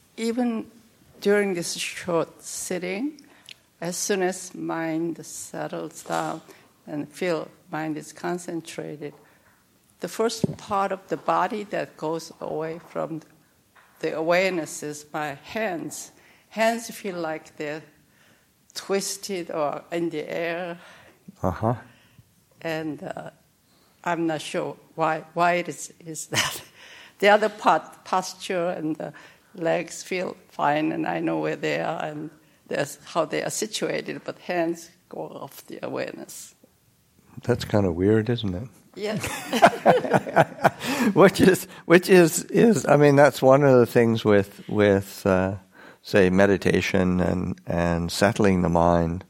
even during this short sitting, as soon as mind settles down and feel mind is concentrated, the first part of the body that goes away from the awareness is my hands. Hands feel like they're twisted or in the air. Uh-huh. And I'm not sure why it is that. The other part, posture and the legs feel fine, and I know where they are and that's how they are situated, but hands go off the awareness. That's kind of weird, isn't it? Yes. which is I mean, that's one of the things with say meditation and settling the mind.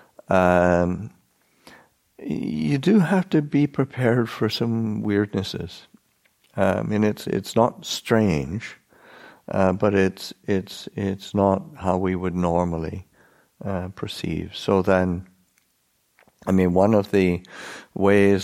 You do have to be prepared for some weirdnesses. I mean, it's not strange, but it's not how we would normally perceive. So then, I mean, one of the ways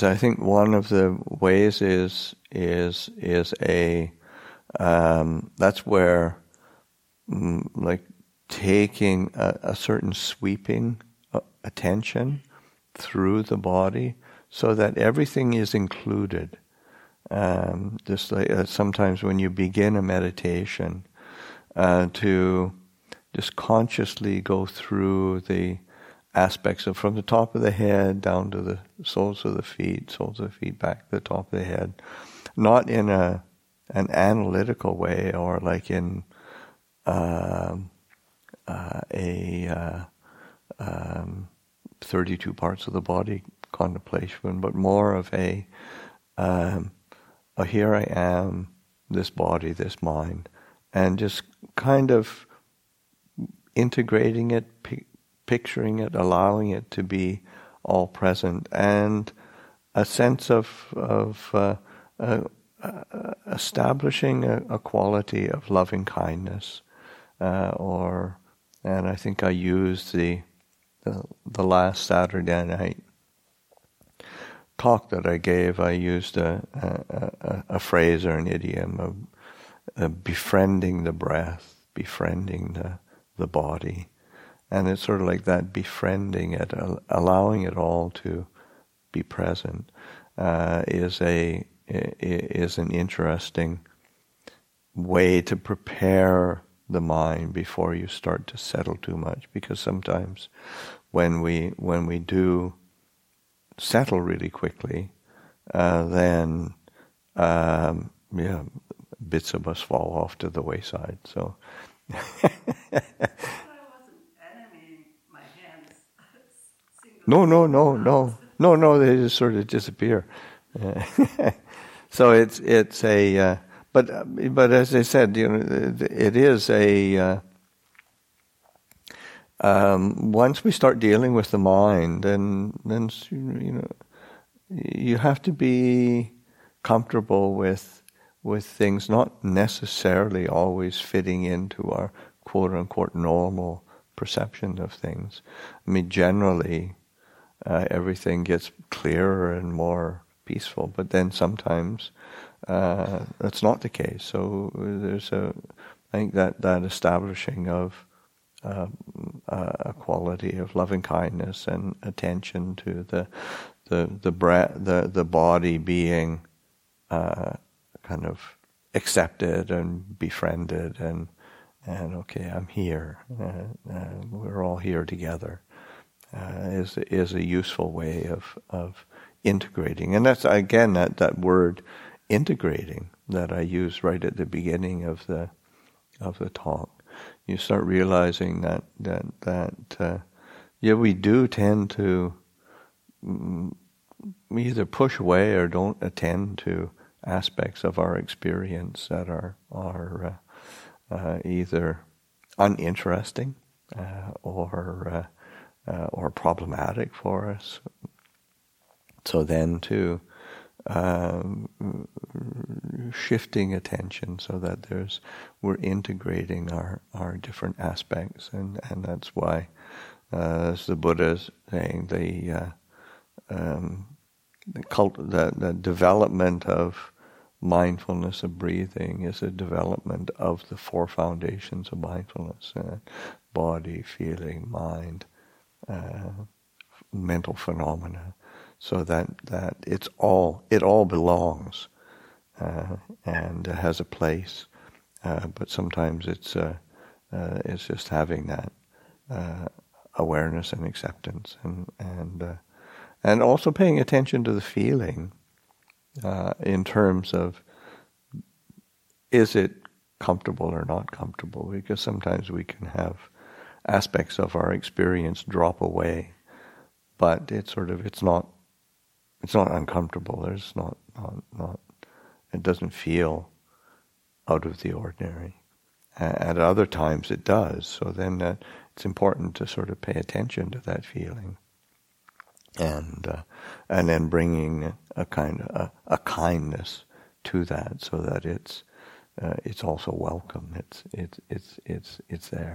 is a that's where like taking a certain sweeping attention through the body so that everything is included. Just like sometimes when you begin a meditation, to just consciously go through the aspects of from the top of the head down to the soles of the feet back to the top of the head, not in an analytical way or like in a 32 parts of the body contemplation, but more of a here I am, this body, this mind, and just kind of integrating it, picturing it, allowing it to be all present, and a sense of establishing a quality of loving kindness, and I think I used the last Saturday night talk that I gave, I used a phrase or an idiom of befriending the breath, befriending the body. And it's sort of like that, befriending it, allowing it all to be present, is an interesting way to prepare the mind before you start to settle too much. Because sometimes when we do settle really quickly, then bits of us fall off to the wayside. So. I wasn't envying my hands. No, they just sort of disappear. So it's a but as I said, it is a once we start dealing with the mind, then you have to be comfortable with things not necessarily always fitting into our quote unquote normal perception of things. I mean, generally, everything gets clearer and more peaceful, but then sometimes that's not the case. So there's I think that establishing of a quality of loving kindness and attention to the breath, the body being kind of accepted and befriended, and okay, I'm here. We're all here together. Is a useful way of integrating, and that's again that word integrating that I used right at the beginning of the talk. You start realizing that we do tend to either push away or don't attend to aspects of our experience that are either uninteresting or problematic for us. So then to shifting attention so that we're integrating our different aspects, and that's why, as the Buddha is saying, the development of mindfulness of breathing is a development of the four foundations of mindfulness: body, feeling, mind, mental phenomena. So that it all belongs and has a place. But sometimes it's just having that awareness and acceptance, and also paying attention to the feeling in terms of, is it comfortable or not comfortable? Because sometimes we can have aspects of our experience drop away, but it's not uncomfortable. There's not it doesn't feel out of the ordinary. At other times it does. So then it's important to sort of pay attention to that feeling, and then bringing a kindness to that, so that it's also welcome. It's there.